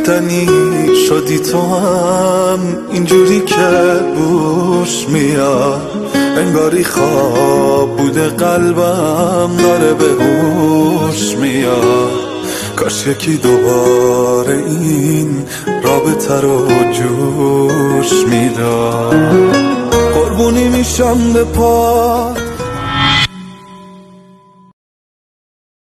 رفتنی شدی تو هم اینجوری که بوش میاد، انگاری خواب بوده قلبم داره به هوش میاد. کاش یکی دوباره این رابطه رو جوش میداد. قربونی میشم به پات